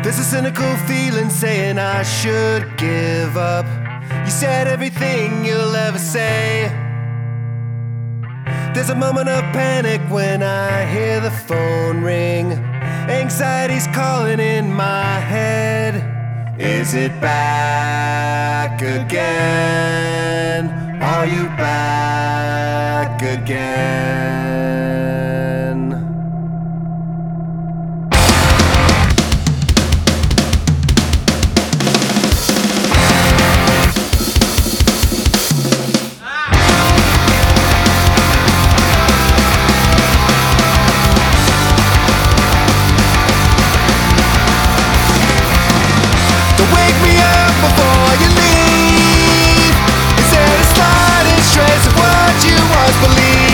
There's a cynical feeling saying I should give up. You said everything you'll ever say. There's a moment of panic when I hear the phone ring. Anxiety's calling in my head. Is it back again? Are you back again? Wake me up before you leave. Is there a slightest trace of what you once believed?